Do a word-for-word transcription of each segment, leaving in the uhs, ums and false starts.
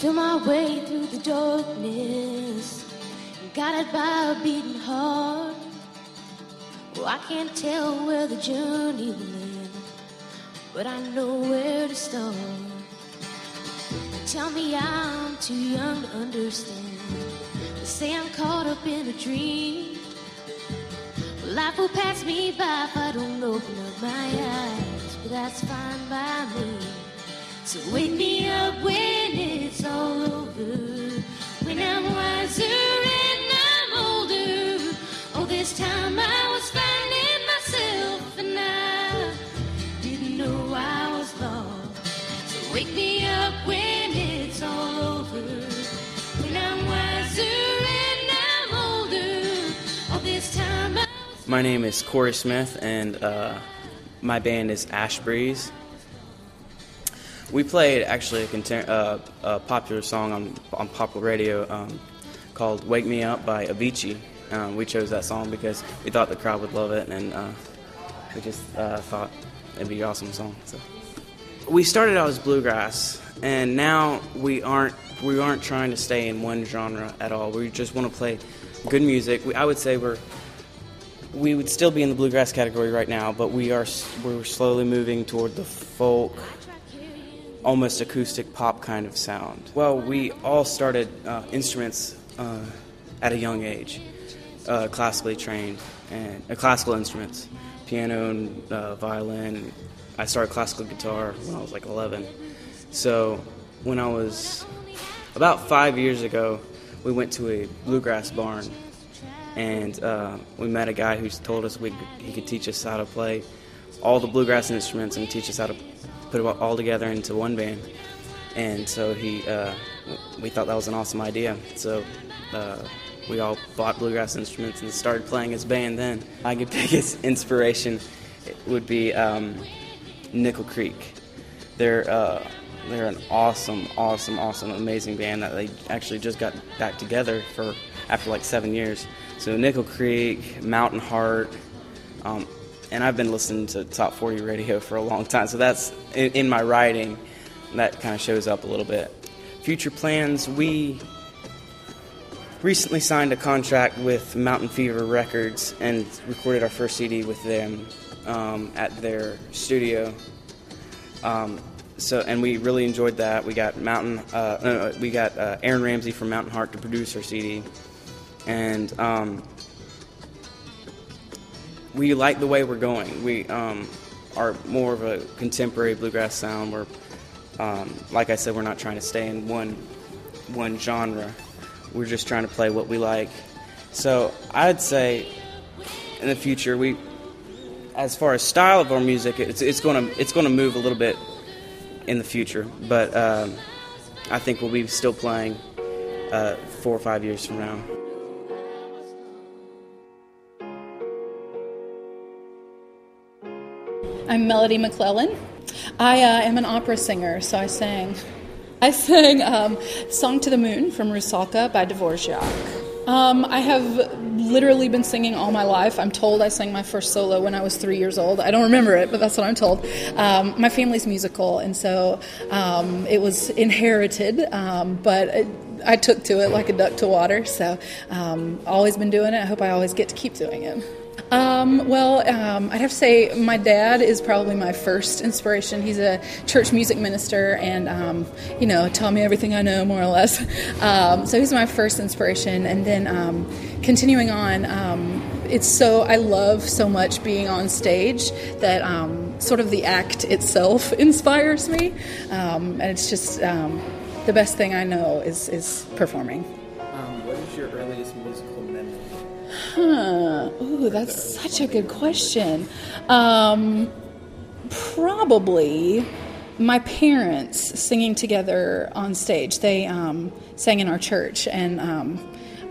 feel my way through the darkness, guided by a beating heart. Oh, I can't tell where the journey will end, but I know where to start. Tell me I'm too young to understand. They say I'm caught up in a dream. Well, life will pass me by if I don't open up my eyes, but that's fine by me. So wake me up when it's all over, when I'm wiser and I'm older. Oh, this time I was finding myself and I didn't know I was lost. So wake me up when it's all over, when I'm wiser and I'm older. Oh, this time I was... My name is Corey Smith, and uh, my band is Ash Breeze. We played actually a, content, uh, a popular song on, on popular radio um, called Wake Me Up by Avicii. Um, we chose that song because we thought the crowd would love it, and uh, we just uh, thought it'd be an awesome song. So we started out as bluegrass, and now we aren't we aren't trying to stay in one genre at all. We just want to play good music. We, I would say we're we would still be in the bluegrass category right now, but we are we're slowly moving toward the folk, almost acoustic pop kind of sound. Well, we all started uh, instruments uh, at a young age, uh, classically trained, and uh, classical instruments, piano and uh, violin. I started classical guitar when I was like eleven. So when I was about five years ago, we went to a bluegrass barn, and uh, we met a guy who told us we he could teach us how to play all the bluegrass instruments and teach us how to put it all together into one band. And so he, uh, we thought that was an awesome idea. So uh, we all bought bluegrass instruments and started playing as band then. My biggest inspiration would be um, Nickel Creek. They're uh, they're an awesome, awesome, awesome, amazing band that they actually just got back together for after like seven years. So Nickel Creek, Mountain Heart, um, and I've been listening to Top forty radio for a long time, so that's in, in my writing, that kind of shows up a little bit. Future plans, we recently signed a contract with Mountain Fever Records and recorded our first C D with them um, at their studio. Um, so, and we really enjoyed that. We got Mountain, uh, no, we got uh, Aaron Ramsey from Mountain Heart to produce our C D, and um, we like the way we're going. We um, are more of a contemporary bluegrass sound. We're, um, like I said, we're not trying to stay in one one genre. We're just trying to play what we like. So I'd say in the future, we, as far as style of our music, it's it's going to it's going to move a little bit in the future. But um, I think we'll be still playing uh, four or five years from now. I'm Melody McClellan. I uh, am an opera singer, so I sang I sang um, Song to the Moon from Rusalka by Dvorak. Um, I have literally been singing all my life. I'm told I sang my first solo when I was three years old. I don't remember it, but that's what I'm told. Um, my family's musical, and so um, it was inherited, um, but it, I took to it like a duck to water, so um, always been doing it. I hope I always get to keep doing it. Um, well, um, I'd have to say my dad is probably my first inspiration. He's a church music minister and, um, you know, taught me everything I know, more or less. Um, so he's my first inspiration. And then um, continuing on, um, it's so, I love so much being on stage that um, sort of the act itself inspires me. Um, and it's just um, the best thing I know is, is performing. Um, what is your earliest musical memory? Huh. Ooh, that's such a good question. Um, probably my parents singing together on stage. They um, sang in our church, and um,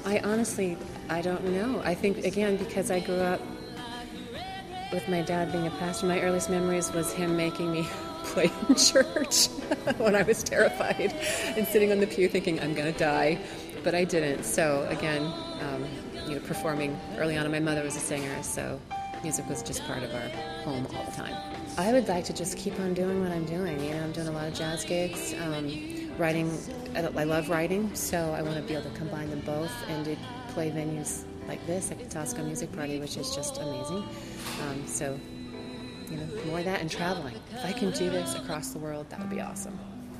I honestly, I don't know. I think, again, because I grew up with my dad being a pastor, my earliest memories was him making me play in church when I was terrified and sitting on the pew thinking, I'm going to die. But I didn't. So, again, um, you know, performing early on, and my mother was a singer, so music was just part of our home all the time. I would like to just keep on doing what I'm doing. You know, I'm doing a lot of jazz gigs, um, writing. I love writing, so I want to be able to combine them both and to play venues like this, like the Tosca Music Party, which is just amazing. Um, so, you know, more of that and traveling. If I can do this across the world, that would be awesome.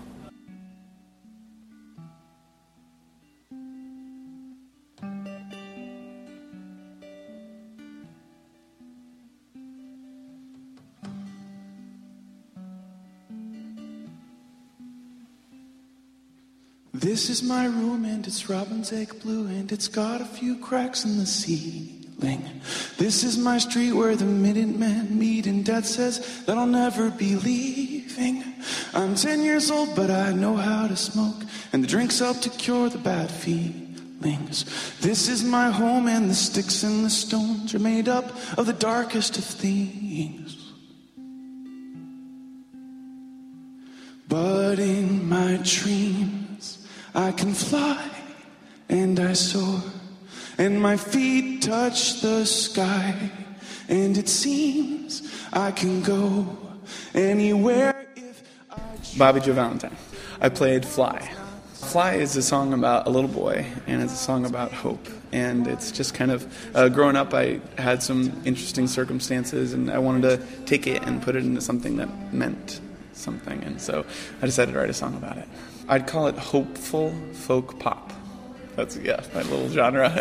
This is my room and it's robin's egg blue and it's got a few cracks in the ceiling. This is my street where the Minutemen meet and Dad says that I'll never be leaving. I'm ten years old but I know how to smoke and the drinks help to cure the bad feelings. This is my home and the sticks and the stones are made up of the darkest of things. But in my dreams I can fly and I soar and my feet touch the sky and it seems I can go anywhere if I choose. Bobby Joe Valentine. I played Fly. Fly is a song about a little boy and it's a song about hope, and it's just kind of uh, growing up I had some interesting circumstances and I wanted to take it and put it into something that meant something, and so I decided to write a song about it. I'd call it hopeful folk pop. That's, yeah, my little genre.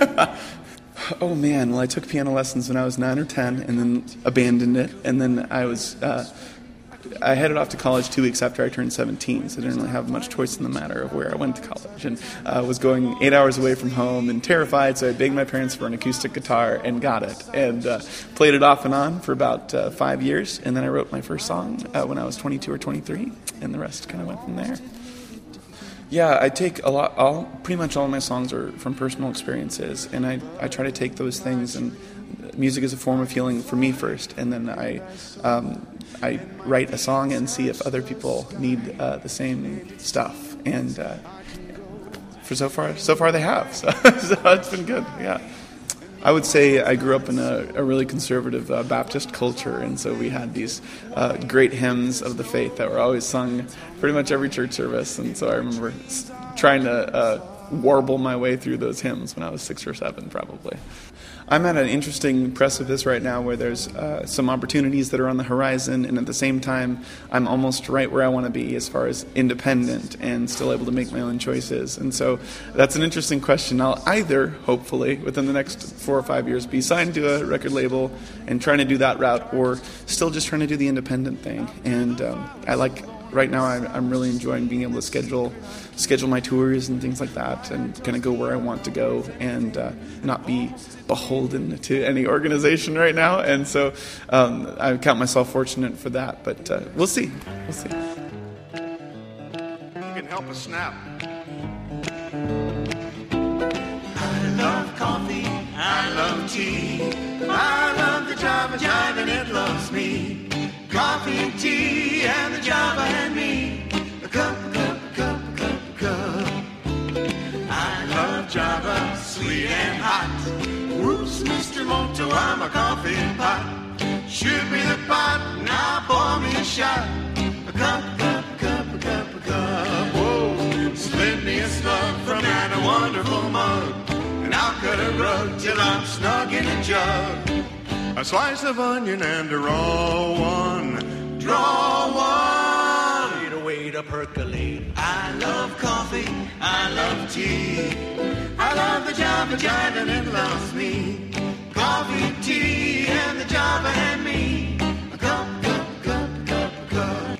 Oh man, well I took piano lessons when I was nine or ten and then abandoned it, and then I was, uh, I headed off to college two weeks after I turned seventeen, so I didn't really have much choice in the matter of where I went to college, and uh, was going eight hours away from home and terrified, so I begged my parents for an acoustic guitar and got it, and uh, played it off and on for about uh, five years, and then I wrote my first song uh, when I was twenty-two or twenty-three, and the rest kind of went from there. Yeah, I take a lot, all, pretty much all of my songs are from personal experiences, and I, I try to take those things, and music is a form of healing for me first, and then I um, I write a song and see if other people need uh, the same stuff, and uh, for so far, so far they have, so, so it's been good, yeah. I would say I grew up in a, a really conservative uh, Baptist culture, and so we had these uh, great hymns of the faith that were always sung pretty much every church service, and so I remember trying to uh, warble my way through those hymns when I was six or seven, probably. I'm at an interesting precipice right now where there's uh, some opportunities that are on the horizon, and at the same time, I'm almost right where I want to be as far as independent and still able to make my own choices. And so that's an interesting question. I'll either, hopefully, within the next four or five years, be signed to a record label and trying to do that route, or still just trying to do the independent thing. And um, I like... Right now, I'm really enjoying being able to schedule schedule my tours and things like that, and kind of go where I want to go, and uh, not be beholden to any organization right now. And so um, I count myself fortunate for that. But uh, we'll see. We'll see. You can help us snap. I love coffee. I love tea. I love the Java Jive, and it loves me. Coffee and tea and the Java and me. A cup, a cup, a cup, a cup, a cup. I love Java, sweet and hot. Whoops, Mister Moto, I'm a coffee pot. Shoot me the pot, now pour me a shot. A cup, a cup, a cup, a cup, a cup. Whoa, split me a slug from that wonderful mug, and I'll cut a rug till I'm snug in a jug. A slice of onion and a raw one. Draw one. Wait a way to percolate. I love coffee. I love tea. I love the Java Jive and it loves me. Coffee, tea, and the Java and me. A cup, cup, cup, cup, cup.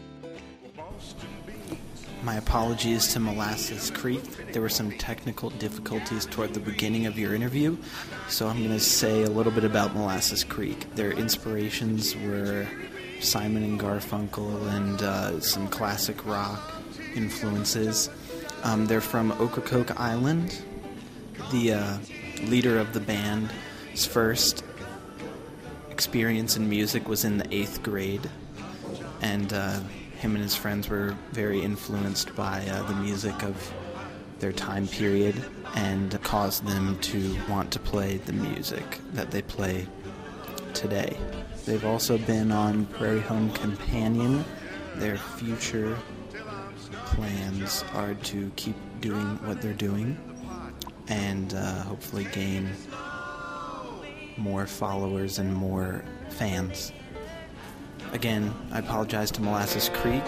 My apologies to Molasses Creek. There were some technical difficulties toward the beginning of your interview, so I'm going to say a little bit about Molasses Creek. Their inspirations were Simon and Garfunkel and uh, some classic rock influences. Um, they're from Ocracoke Island, the uh, leader of the band's first experience in music was in the eighth grade, and uh, him and his friends were very influenced by uh, the music of their time period, and caused them to want to play the music that they play today. They've also been on Prairie Home Companion. Their future plans are to keep doing what they're doing and uh, hopefully gain more followers and more fans. Again, I apologize to Molasses Creek.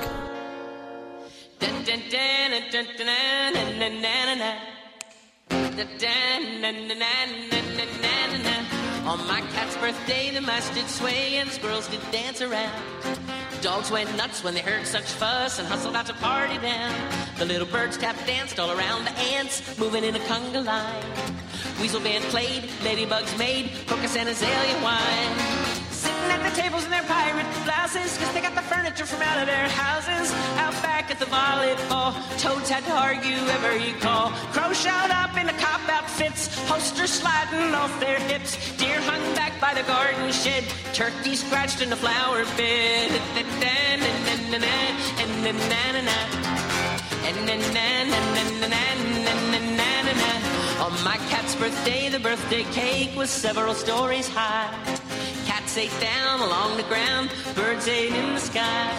On my cat's birthday, the mice did sway and squirrels did dance around. Dogs went nuts when they heard such fuss and hustled out to party down. The little birds tap danced all around the ants, moving in a conga line. Weasel band played, ladybugs made, crocus and azalea wine. Sitting at the tables in their pirate blouses, cause they got the furniture from out of their houses. Out back at the volleyball, toads had to argue every call. Crows showed up in the cop outfits, posters sliding off their hips. Deer hung back by the garden shed, turkey scratched in the flower bed. On my cat's birthday, the birthday cake was several stories high. Cats ate down along the ground, birds ate in the sky.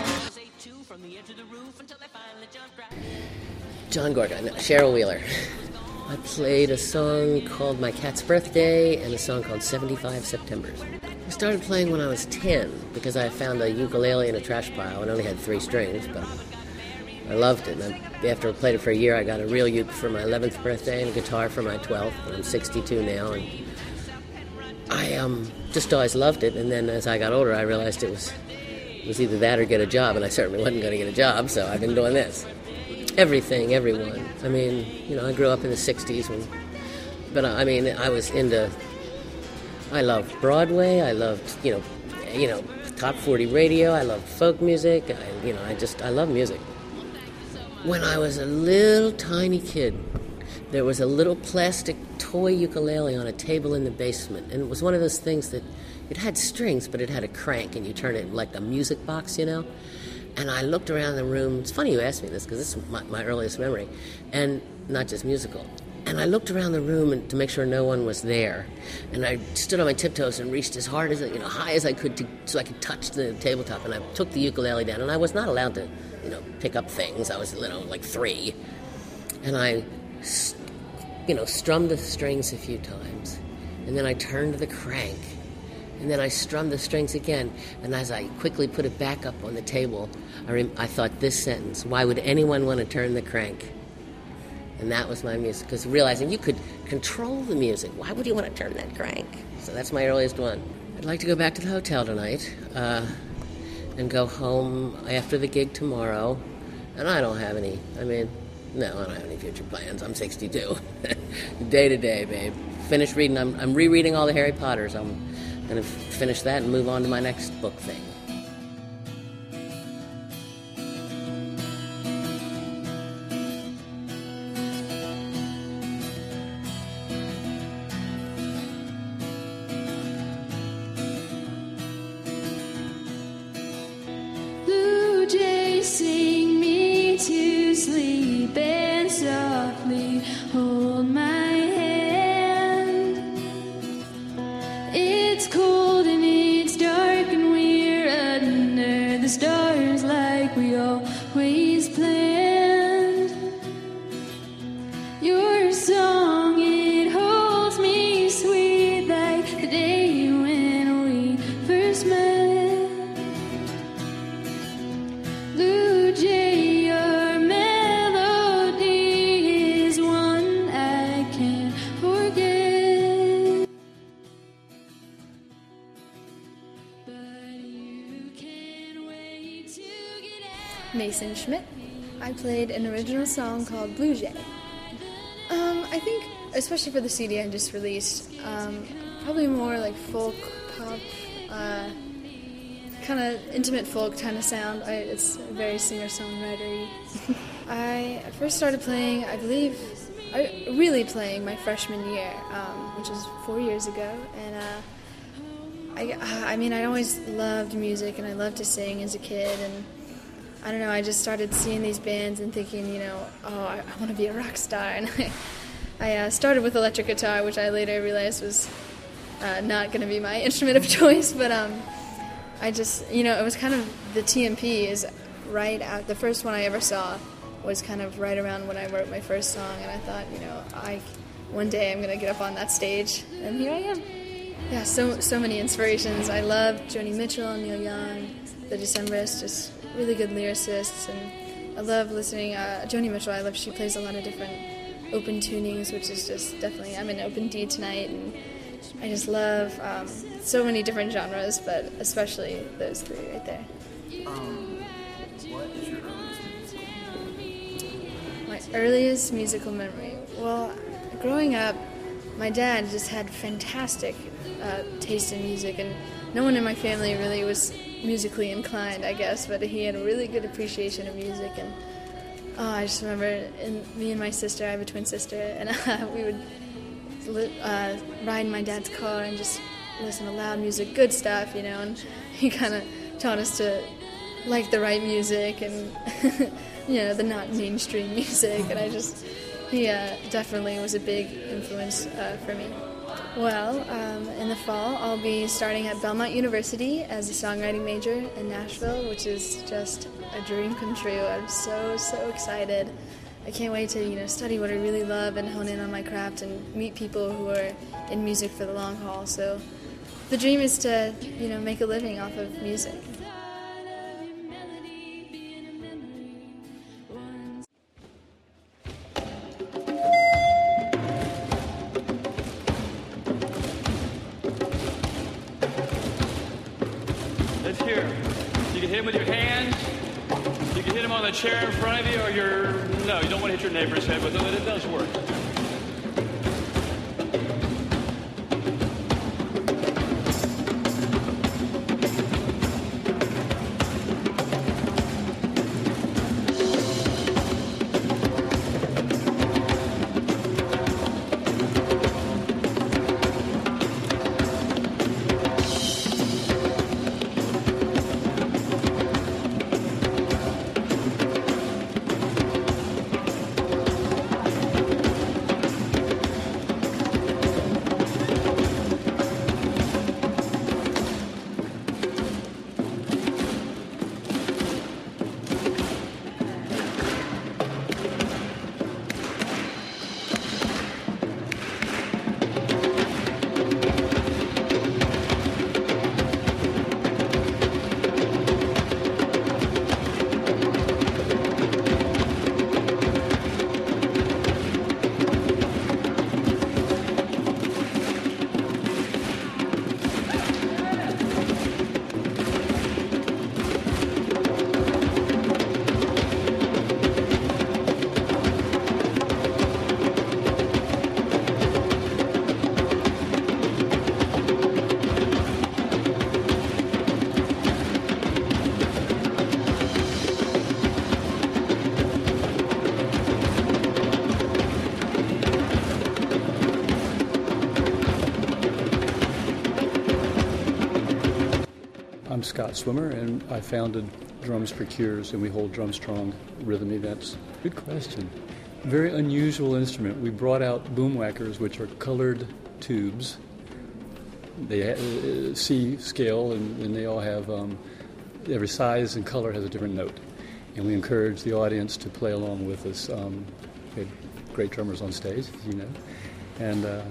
John Gordon, no, Cheryl Wheeler. I played a song called My Cat's Birthday and a song called seventy-five Septembers. I started playing when I was ten because I found a ukulele in a trash pile and only had three strings, but I loved it. And I, after I played it for a year, I got a real uke for my eleventh birthday and a guitar for my twelfth. And I'm sixty-two now, and I um, just always loved it. And then as I got older, I realized it was it was either that or get a job, and I certainly wasn't going to get a job, so I've been doing this. Everything, everyone. I mean, you know, I grew up in the sixties, when, but I mean, I was into, I loved Broadway, I loved, you know, you know, top forty radio, I loved folk music, I, you know, I just, I love music. When I was a little tiny kid, there was a little plastic toy ukulele on a table in the basement, and it was one of those things that, it had strings, but it had a crank, and you turn it like a music box, you know? And I looked around the room. It's funny you asked me this, because this is my, my earliest memory, and not just musical. And I looked around the room and, to make sure no one was there. And I stood on my tiptoes and reached as hard as, you know, high as I could to, so I could touch the tabletop. And I took the ukulele down, and I was not allowed to, you know, pick up things. I was, you know, like three. And I, you know, strummed the strings a few times. And then I turned the crank. And then I strummed the strings again, and as I quickly put it back up on the table, I, rem- I thought this sentence: why would anyone want to turn the crank? And that was my music, because realizing you could control the music, why would you want to turn that crank? So that's my earliest one. I'd like to go back to the hotel tonight uh, and go home after the gig tomorrow, and I don't have any, I mean, no, I don't have any future plans. I'm sixty-two. Day to day, babe. Finish reading, I'm, I'm rereading all the Harry Potters. I'm going to finish that and move on to my next book thing. Blue jays sing me to sleep and softly hold my hand. It's cold and it's dark and we're under the stars like we always planned. Your song, it holds me sweet like the day when we first met. Blue jay, your melody is one I can't forget. Mason Schmidt. I played an original song called Blue Jay. Um, I think, especially for the C D I just released, um, probably more like folk, pop, uh, kind of intimate folk kind of sound. I, it's very singer-songwriter-y. I first started playing, I believe, I really playing my freshman year, um, which was four years ago, and uh, I, I mean, I always loved music, and I loved to sing as a kid, and I don't know, I just started seeing these bands and thinking, you know, oh, I, I want to be a rock star, and I, I uh, started with electric guitar, which I later realized was uh, not going to be my instrument of choice, but um, I just, you know, it was kind of, the T M P is right out, the first one I ever saw was kind of right around when I wrote my first song, and I thought, you know, I one day I'm going to get up on that stage, and here I am. Yeah, so so many inspirations. I love Joni Mitchell, Neil Young, the Decemberists, just really good lyricists, and I love listening. Uh, Joni Mitchell, I love, she plays a lot of different open tunings, which is just definitely, I'm in open D tonight, and I just love um, so many different genres, but especially those three right there. Um, what is your earliest musical memory? My earliest musical memory? Well, growing up, my dad just had fantastic uh, taste in music, and no one in my family really was musically inclined, I guess, but he had a really good appreciation of music, and oh, I just remember in, me and my sister, I have a twin sister, and uh, we would li- uh, ride in my dad's car and just listen to loud music, good stuff, you know, and he kind of taught us to like the right music and, you know, the not mainstream music, and I just, he uh, definitely was a big influence uh, for me. Well, um, in the fall, I'll be starting at Belmont University as a songwriting major in Nashville, which is just a dream come true. I'm so, so excited. I can't wait to, you know, study what I really love and hone in on my craft and meet people who are in music for the long haul. So the dream is to, you know, make a living off of music. Let's hear it. You can hit him with your hands. You can hit him on the chair in front of you, or your... No, you don't want to hit your neighbor's head with it, but it does work. I'm Scott Swimmer, and I founded Drums for Cures, and we hold Drumstrong rhythm events. Good question. Very unusual instrument. We brought out boomwhackers, which are colored tubes. They uh, C scale, and, and they all have, um, every size and color has a different note. And we encourage the audience to play along with us. Um, we had great drummers on stage, as you know. And uh,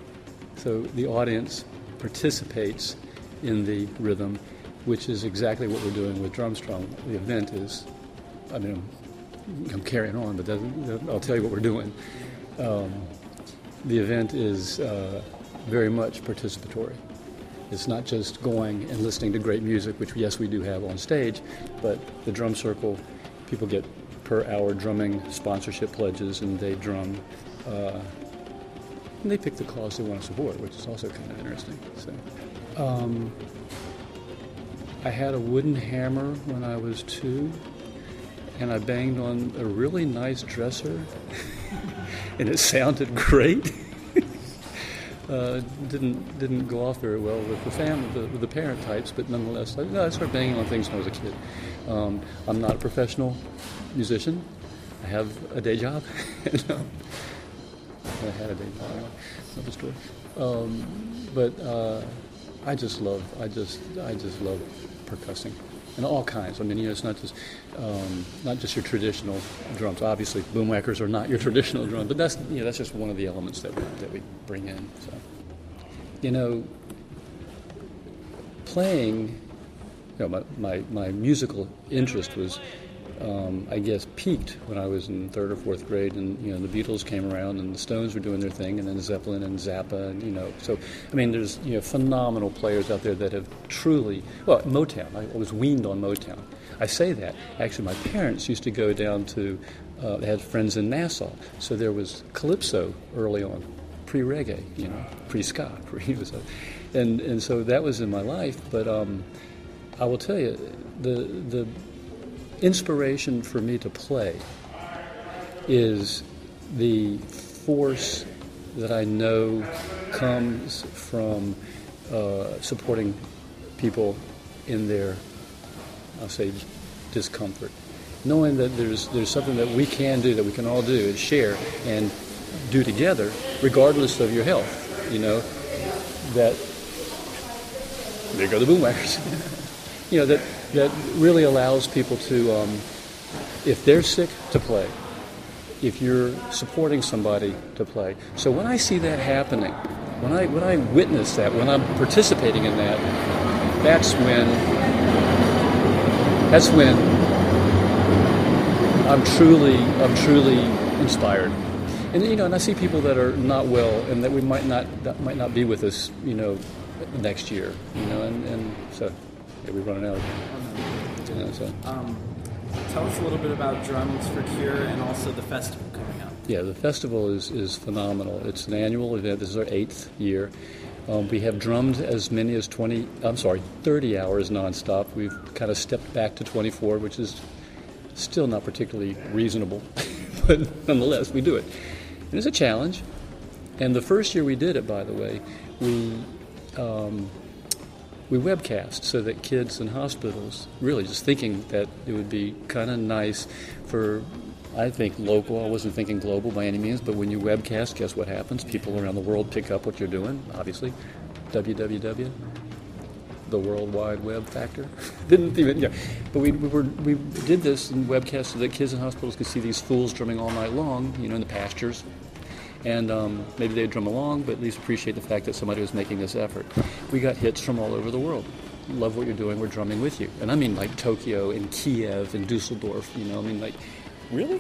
so the audience participates in the rhythm, which is exactly what we're doing with Drumstrong. The event is, I mean, I'm, I'm carrying on, but doesn't, I'll tell you what we're doing. Um, the event is uh, very much participatory. It's not just going and listening to great music, which, yes, we do have on stage, but the drum circle, people get per hour drumming sponsorship pledges, and they drum. Uh, and they pick the cause they want to support, which is also kind of interesting. So. Um, I had a wooden hammer when I was two, and I banged on a really nice dresser and it sounded great. uh, didn't didn't go off very well with the family, the, with the parent types, but nonetheless, I, I started banging on things when I was a kid. Um, I'm not a professional musician. I have a day job. No. I had a day job. Anyway. Another story. Um, but uh, I just love, I just, I just love percussing, and all kinds. I mean, you know, it's not just, um, not just your traditional drums. Obviously, boomwhackers are not your traditional drum, but that's, you know, that's just one of the elements that we, that we bring in. So, you know, playing, you know, my my, my musical interest was. Um, I guess peaked when I was in third or fourth grade, and you know the Beatles came around, and the Stones were doing their thing, and then Zeppelin and Zappa, and you know, so I mean, there's you know phenomenal players out there that have truly well Motown. I was weaned on Motown. I say that actually, my parents used to go down to uh, they had friends in Nassau, so there was calypso early on, pre-reggae, you know, pre-ska, pre so, and and so that was in my life. But um, I will tell you, the the inspiration for me to play is the force that I know comes from uh, supporting people in their, I'll say, discomfort. Knowing that there's there's something that we can do, that we can all do, is share and do together, regardless of your health. You know, that there go the boomwhackers. You know, that that really allows people to, um, if they're sick, to play. If you're supporting somebody, to play. So when I see that happening, when I when I witness that, when I'm participating in that, that's when that's when I'm truly I'm truly inspired. And you know, and I see people that are not well, and that we might not that might not be with us, you know, next year. You know, and, and so. Yeah, we're running out. You know, so. um, tell us a little bit about Drums for Cure and also the festival coming up. Yeah, the festival is, is phenomenal. It's an annual event. This is our eighth year. Um, we have drummed as many as twenty. I'm sorry, thirty hours nonstop. We've kind of stepped back to twenty-four, which is still not particularly reasonable, but nonetheless, we do it. And it's a challenge. And the first year we did it, by the way, we. Um, We webcast so that kids in hospitals, really just thinking that it would be kind of nice for, I think, local. I wasn't thinking global by any means, but when you webcast, guess what happens? People around the world pick up what you're doing, obviously. W W W, the World Wide Web factor. Didn't even, yeah. But we, we, were, we did this in webcast so that kids in hospitals could see these fools drumming all night long, you know, in the pastures. And um, maybe they'd drum along, but at least appreciate the fact that somebody was making this effort. We got hits from all over the world. Love what you're doing, we're drumming with you. And I mean like Tokyo and Kiev and Dusseldorf, you know, I mean like, really?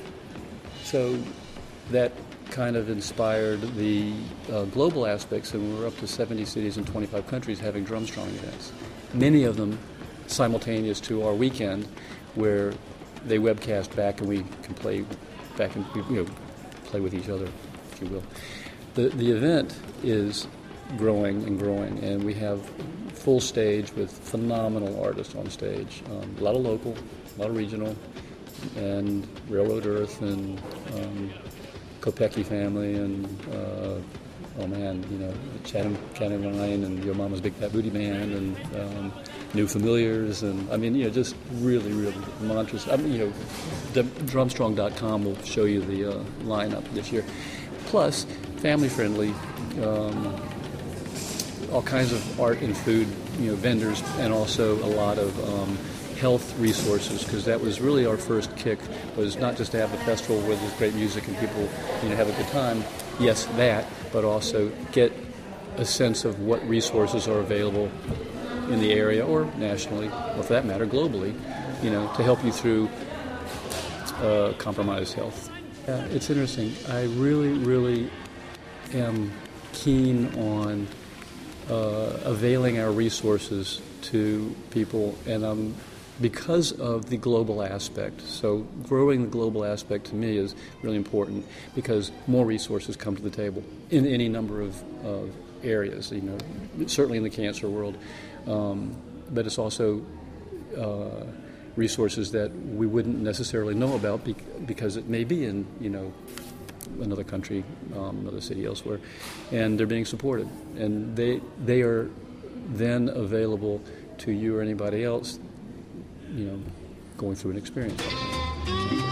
So that kind of inspired the uh, global aspects, and we're up to seventy cities in twenty-five countries having Drumstrong events. Many of them simultaneous to our weekend, where they webcast back and we can play back and, you know, play with each other, if you will. The the event is growing and growing, and we have full stage with phenomenal artists on stage. Um, a lot of local, a lot of regional, and Railroad Earth and um, Kopecki family, and uh, oh man, you know, Chatham County Line and Your Mama's Big Fat Booty Band, and um, New Familiars, and I mean, you know, just really, really monstrous. I mean, you know, drumstrong dot com will show you the uh, lineup this year. Plus, family-friendly, um, all kinds of art and food, you know, vendors, and also a lot of um, health resources, because that was really our first kick, was not just to have a festival where there's great music and people, you know, have a good time. Yes, that, but also get a sense of what resources are available in the area or nationally, or for that matter, globally, you know, to help you through uh, compromised health. Yeah, it's interesting. I really, really am keen on uh, availing our resources to people, and um, because of the global aspect. So growing the global aspect to me is really important, because more resources come to the table in any number of, of areas, you know, certainly in the cancer world, um, but it's also uh, resources that we wouldn't necessarily know about bec- because it may be in, you know, another country, um, another city elsewhere, and they're being supported. And they they are then available to you or anybody else, you know, going through an experience like that.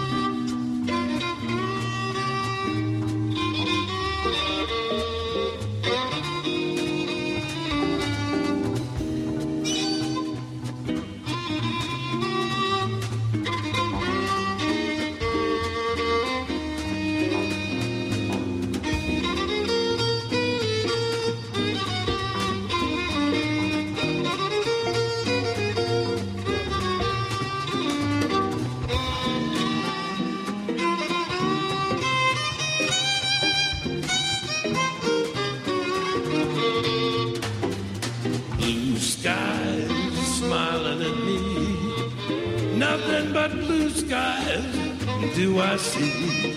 Blue skies smiling at me, nothing but blue skies do I see.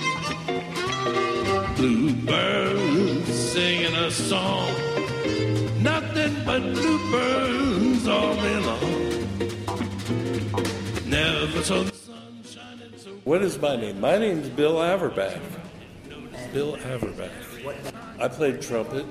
Bluebirds singing a song, nothing but bluebirds all day long. Never saw the sun shining so. What is my name? My name's Bill Averbach. Bill Averbach. I played trumpet.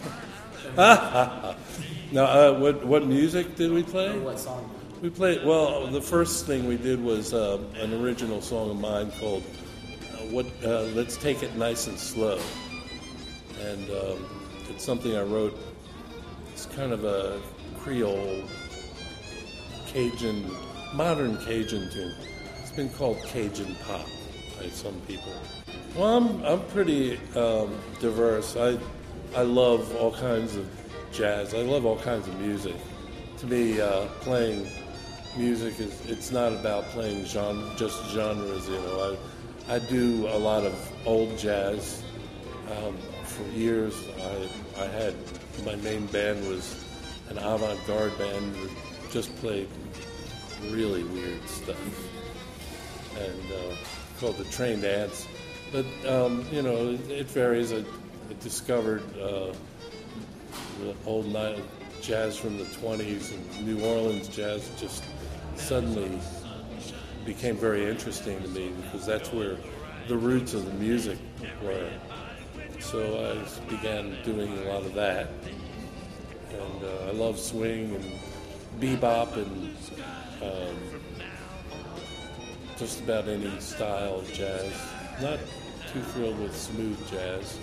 Now, uh, what what music did we play? What song? We played. Well, the first thing we did was uh, an original song of mine called uh, "What." Uh, Let's Take It Nice and Slow, and um, it's something I wrote. It's kind of a Creole, Cajun, modern Cajun tune. It's been called Cajun pop by some people. Well, I'm I'm pretty um, diverse. I I love all kinds of jazz. I love all kinds of music. To me, uh, playing music is it's not about playing genre, just genres. You know, I I do a lot of old jazz. Um, for years, I I had my main band was an avant-garde band that just played really weird stuff, and uh, called the Trained Ants. But um, you know, it, it varies. I, I discovered uh, the old night jazz from the twenties and New Orleans jazz just suddenly became very interesting to me because that's where the roots of the music were. So I began doing a lot of that, and uh, I love swing and bebop and um, just about any style of jazz. Not too thrilled with smooth jazz.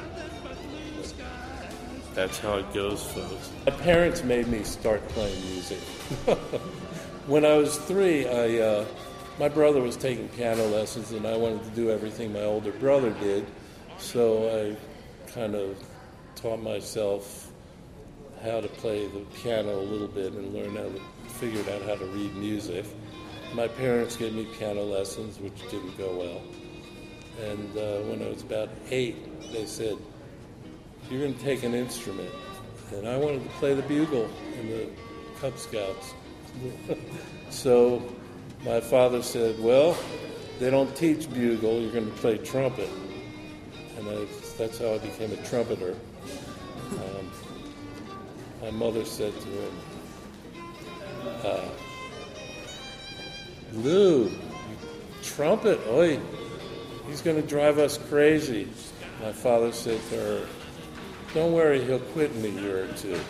That's how it goes, folks. My parents made me start playing music. When I was three, I uh, my brother was taking piano lessons, and I wanted to do everything my older brother did. So I kind of taught myself how to play the piano a little bit and learned how to figured out how to read music. My parents gave me piano lessons, which didn't go well. And uh, when I was about eight, they said, "You're going to take an instrument." And I wanted to play the bugle in the Cub Scouts. So my father said, "Well, they don't teach bugle, you're going to play trumpet." And I, that's how I became a trumpeter. Um, my mother said to him, uh, "Lou, trumpet, oi, he's going to drive us crazy." My father said to her, "Don't worry, he'll quit in a year or two."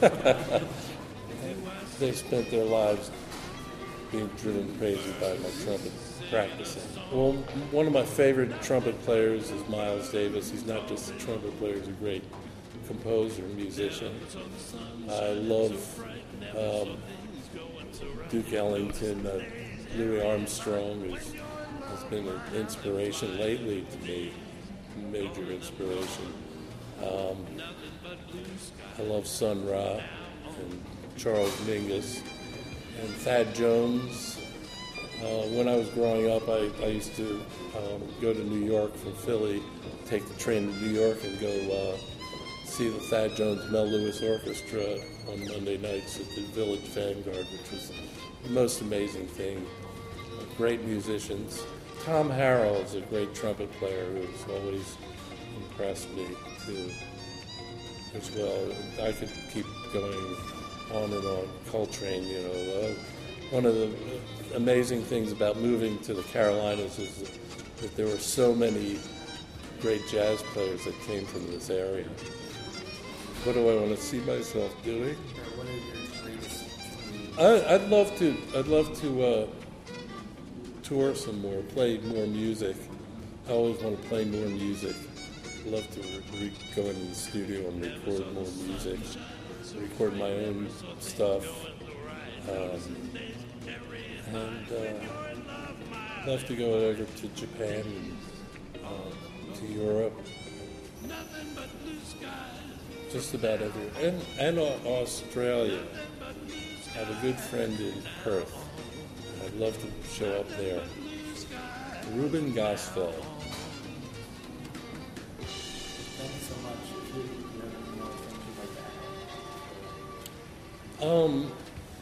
They spent their lives being driven crazy by my trumpet practicing. Well, one of my favorite trumpet players is Miles Davis. He's not just a trumpet player, he's a great composer, musician. I love um, Duke Ellington. Uh, Louis Armstrong is, has been an inspiration lately to me, major inspiration. Um, I love Sun Ra and Charles Mingus and Thad Jones. Uh, when I was growing up, I, I used to um, go to New York from Philly, take the train to New York and go uh, see the Thad Jones Mel Lewis Orchestra on Monday nights at the Village Vanguard, which was the most amazing thing. Great musicians. Tom Harrell is a great trumpet player who's always impressed me too, as well. I could keep going on and on. Coltrane, you know. Uh, one of the amazing things about moving to the Carolinas is that, that there were so many great jazz players that came from this area. What do I want to see myself doing? What are your greatest? I, I'd love to. I'd love to uh, tour some more, play more music. I always want to play more music. I'd love to re- re- go into the studio and record more music, record my own stuff, um, and uh, I'd love to go over to Japan and uh, to Europe. Just about everywhere. And, and Australia. I have a good friend in Perth. I'd love to show up there. Ruben Gosfeld. Thank you so much. If you, you have more things you'd like to add. Um,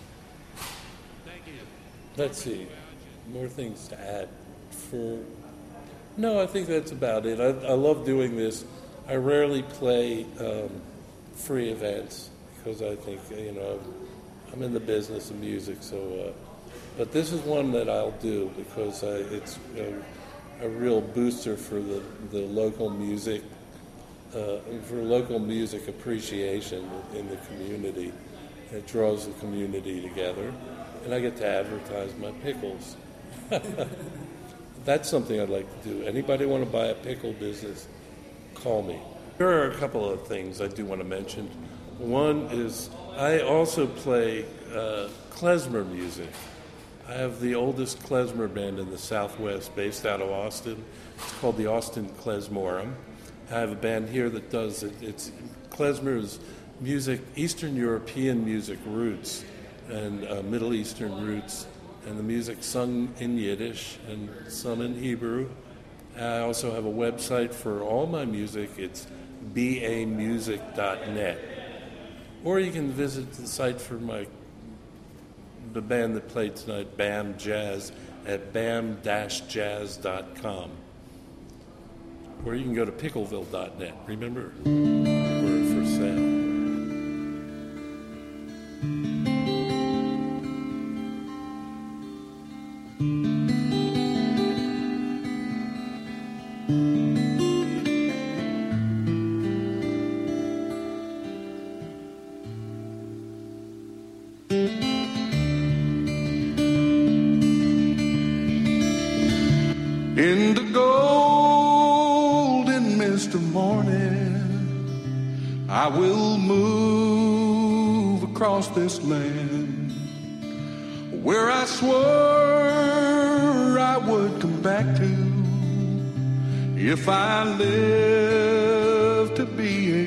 let's see. More things to add. For No, I think that's about it. I, I love doing this. I rarely play um, free events because I think, you know, I'm in the business of music, so, uh, but this is one that I'll do because uh, it's a, a real booster for the, the local music, uh, for local music appreciation in the community. It draws the community together, and I get to advertise my pickles. That's something I'd like to do. Anybody want to buy a pickle business, call me. There are a couple of things I do want to mention. One is I also play uh, klezmer music. I have the oldest klezmer band in the Southwest based out of Austin. It's called the Austin Klezmorum. I have a band here that does it. It's klezmer is music, Eastern European music roots and uh, Middle Eastern roots, and the music sung in Yiddish and some in Hebrew. I also have a website for all my music. It's b a music dot net. Or you can visit the site for my the band that played tonight, BAM Jazz, at bam dash jazz dot com. Or you can go to pickleville dot net, remember? We're for sale. In the golden mist of morning, I will move across this land where I swore I would come back to if I live to be a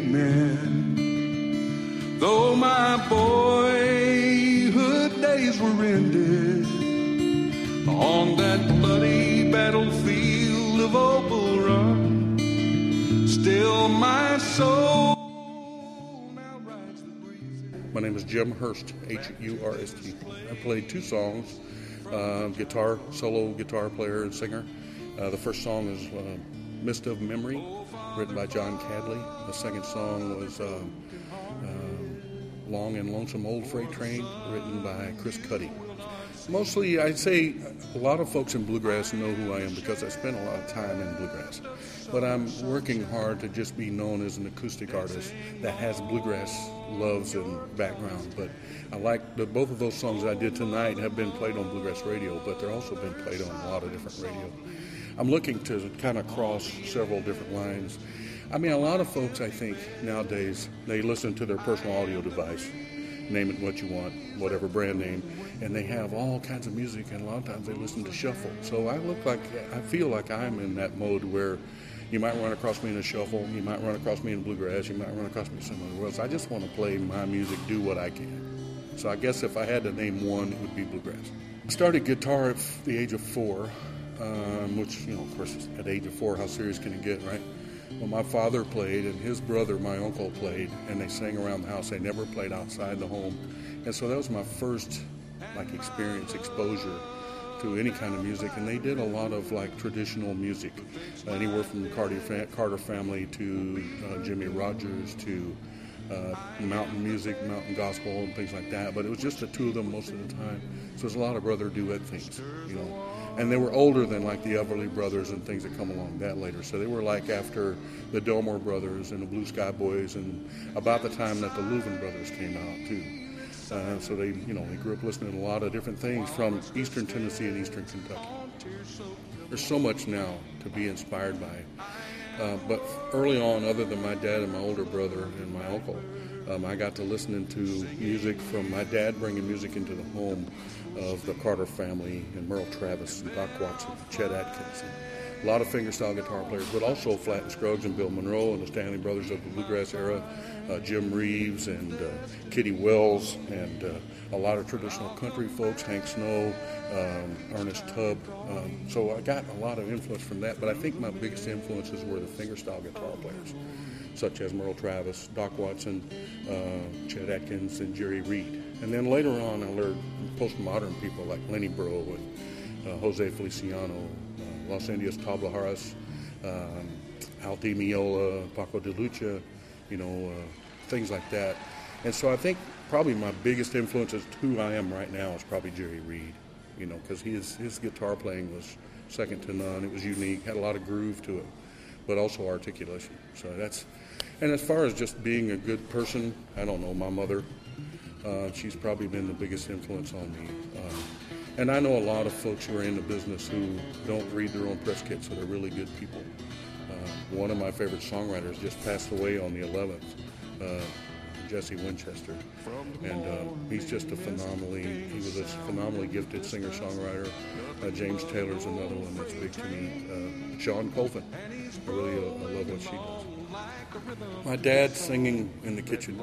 man. Though my boyhood days were ended on that bloody battlefield of Opal Run, still my soul now rides the breeze. My name is Jim Hurst, H U R S T. I played two songs, uh, guitar, solo guitar player and singer. Uh, the first song is uh, Mist of Memory, written by John Cadley. The second song was uh, uh, Long and Lonesome Old Freight Train, written by Chris Cuddy. Mostly, I'd say a lot of folks in bluegrass know who I am because I spent a lot of time in bluegrass. But I'm working hard to just be known as an acoustic artist that has bluegrass loves and background. But I like the, both of those songs I did tonight have been played on bluegrass radio, but they're also been played on a lot of different radio. I'm looking to kind of cross several different lines. I mean, a lot of folks, I think, nowadays, they listen to their personal audio device, name it what you want, whatever brand name, and they have all kinds of music, and a lot of times they listen to shuffle. So I look like, I feel like I'm in that mode where you might run across me in a shuffle, you might run across me in bluegrass, you might run across me somewhere else. I just want to play my music, do what I can. So I guess if I had to name one, it would be bluegrass. I started guitar at the age of four, um, which, you know, of course, at the age of four, how serious can it get, right? Well, my father played, and his brother, my uncle, played, and they sang around the house. They never played outside the home. And so that was my first, like, experience, exposure to any kind of music. And they did a lot of, like, traditional music, uh, anywhere from the Carter, Carter family to uh, Jimmy Rogers to uh, mountain music, mountain gospel, and things like that. But it was just the two of them most of the time. So there's a lot of brother duet things, you know. And they were older than like the Everly Brothers and things that come along that later. So they were like after the Delmore Brothers and the Blue Sky Boys, and about the time that the Louvin Brothers came out too. Uh, so they, you know, they grew up listening to a lot of different things from Eastern Tennessee and Eastern Kentucky. There's so much now to be inspired by. Uh, but early on, other than my dad and my older brother and my uncle, um, I got to listening to music from my dad bringing music into the home of the Carter family and Merle Travis and Doc Watson, Chet Atkins, and a lot of fingerstyle guitar players, but also Flatt and Scruggs and Bill Monroe and the Stanley Brothers of the bluegrass era, uh, Jim Reeves and uh, Kitty Wells, and uh, a lot of traditional country folks, Hank Snow, um, Ernest Tubb. Um, so I got a lot of influence from that, but I think my biggest influences were the fingerstyle guitar players, such as Merle Travis, Doc Watson, uh, Chet Atkins, and Jerry Reed. And then later on, I learned postmodern people like Lenny Breau and uh, Jose Feliciano, uh, Los Indios Tabla Harris, um, Alti Miola, Paco de Lucha, you know, uh, things like that. And so I think probably my biggest influence as to who I am right now is probably Jerry Reed, you know, because his, his guitar playing was second to none. It was unique, had a lot of groove to it, but also articulation. So that's, and as far as just being a good person, I don't know, my mother, Uh, she's probably been the biggest influence on me. Uh, and I know a lot of folks who are in the business who don't read their own press kits, so they're really good people. Uh, one of my favorite songwriters just passed away on the eleventh, uh, Jesse Winchester. And uh, he's just a phenomenally, he was a phenomenally gifted singer-songwriter. Uh, James Taylor's another one that's big to me. Uh, Sean Colvin, I really uh, I love what she does. My dad singing in the kitchen,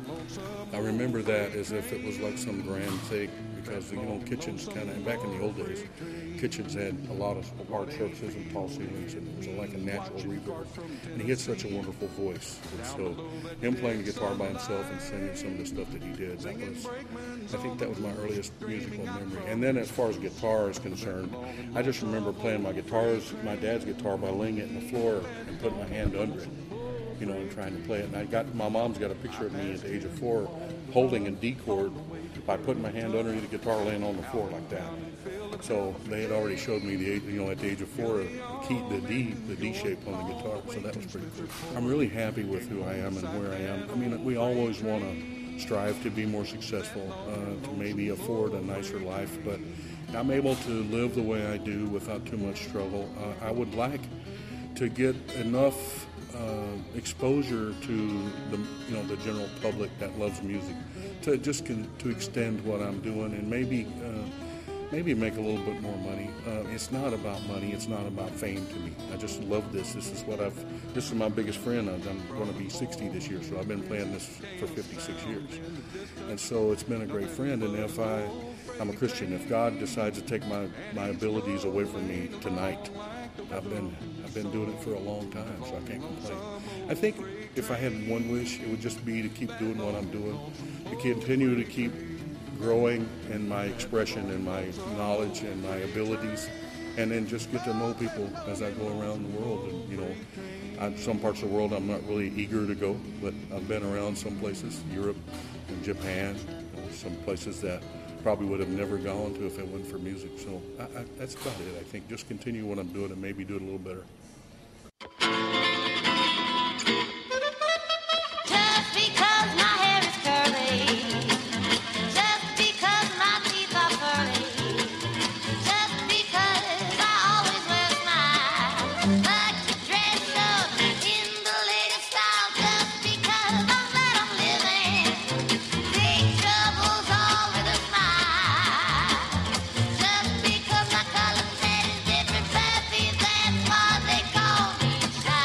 I remember that as if it was like some grand thing, because, you know, kitchens kind of, back in the old days, kitchens had a lot of hard surfaces and tall ceilings, and it was like a natural reverb. And he had such a wonderful voice. And so him playing the guitar by himself and singing some of the stuff that he did, that was, I think that was my earliest musical memory. And then as far as guitar is concerned, I just remember playing my guitars, my dad's guitar, by laying it in the floor and putting my hand under it, you know, and trying to play it. And I got, my mom's got a picture of me at the age of four holding a D chord by putting my hand underneath the guitar, laying on the floor like that. So they had already showed me the, you know, at the age of four, the key, the D, the D shape on the guitar. So that was pretty cool. I'm really happy with who I am and where I am. I mean, we always want to strive to be more successful, uh, to maybe afford a nicer life, but I'm able to live the way I do without too much struggle. Uh, I would like to get enough Uh, exposure to the, you know, the general public that loves music, to just con- to extend what I'm doing and maybe uh, maybe make a little bit more money. Uh, it's not about money. It's not about fame to me. I just love this. This is what I've. This is my biggest friend. I'm going to be sixty this year, so I've been playing this for fifty-six years, and so it's been a great friend. And if I, I'm a Christian. If God decides to take my my abilities away from me tonight, I've been I've been doing it for a long time, so I can't complain. I think if I had one wish, it would just be to keep doing what I'm doing, to continue to keep growing in my expression and my knowledge and my abilities, and then just get to know people as I go around the world. And you know, I'm, some parts of the world I'm not really eager to go, but I've been around some places, Europe and Japan, you know, some places that probably would have never gone to if it wasn't for music. So I, I, that's about it. I think just continue what I'm doing and maybe do it a little better. Just because my hair is curly, just because my teeth are pearly, just because I always wear a smile, like to dress up in the latest style, just because I'm glad I'm living, big troubles all with a smile, just because my color set is different, baby, that's why they call me shy.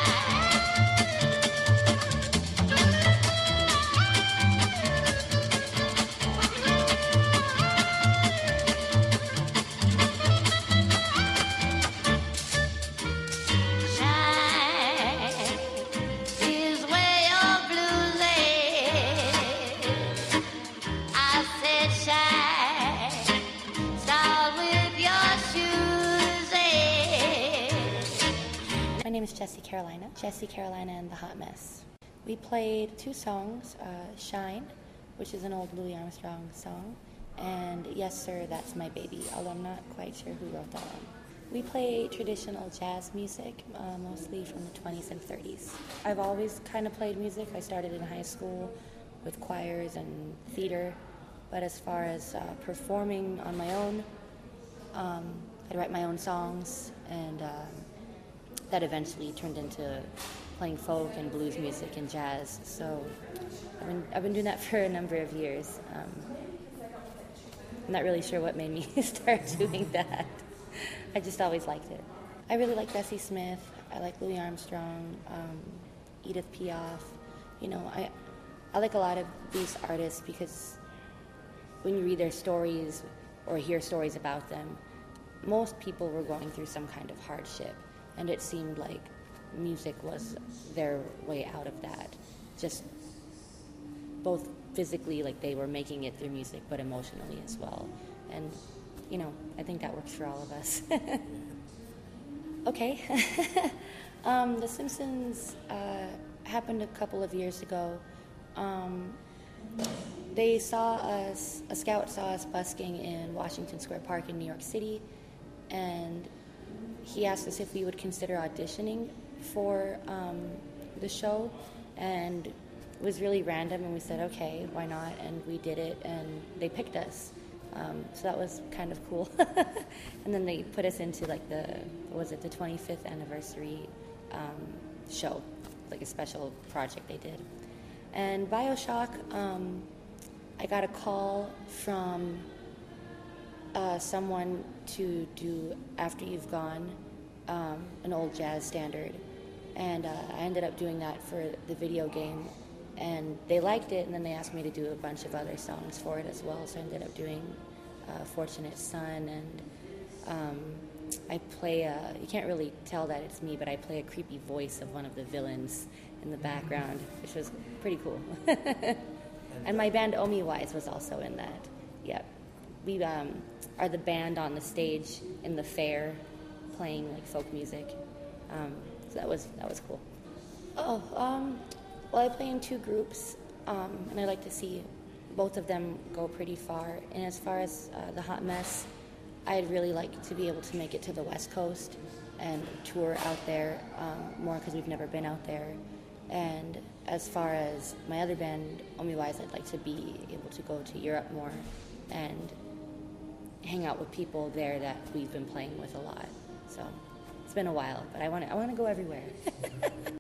Shine is where your blues lay. I said shine, start with your shoes, eh? My name is Jessie Carolina. Jessie Carolina and the Hot Mess. We played two songs, uh, Shine, which is an old Louis Armstrong song, and Yes Sir, That's My Baby, although I'm not quite sure who wrote that one. We play traditional jazz music, uh, mostly from the twenties and thirties. I've always kind of played music. I started in high school with choirs and theater, but as far as uh, performing on my own, um, I'd write my own songs, and uh, that eventually turned into playing folk and blues music and jazz. So I've been, I've been doing that for a number of years. Um, I'm not really sure what made me start doing that. I just always liked it. I really like Bessie Smith. I like Louis Armstrong, um, Edith Piaf. You know, I I like a lot of these artists because when you read their stories or hear stories about them, most people were going through some kind of hardship, and it seemed like music was their way out of that. Just both physically, like they were making it through music, but emotionally as well. And you know, I think that works for all of us. Okay. um, the Simpsons uh, happened a couple of years ago. Um, they saw us, a scout saw us busking in Washington Square Park in New York City, and he asked us if we would consider auditioning for um, the show, and it was really random, and we said, okay, why not? And we did it, and they picked us. Um, so that was kind of cool. And then they put us into like the, what was it, the twenty-fifth anniversary um, show, like a special project they did. And BioShock, um, I got a call from uh, someone to do After You've Gone, um, an old jazz standard. And uh, I ended up doing that for the video game. And they liked it, and then they asked me to do a bunch of other songs for it as well. So I ended up doing uh, Fortunate Son, and um, I play a, you can't really tell that it's me, but I play a creepy voice of one of the villains in the background, which was pretty cool. And my band Omi Wise was also in that. Yep. We um, are the band on the stage in the fair playing like folk music. Um, so that was that was cool. Oh, um... Well, I play in two groups, um, and I like to see both of them go pretty far. And as far as uh, the Hot Mess, I'd really like to be able to make it to the West Coast and tour out there um, more, because we've never been out there. And as far as my other band, Omi Wise, I'd like to be able to go to Europe more and hang out with people there that we've been playing with a lot. So it's been a while, but I want to I want to go everywhere.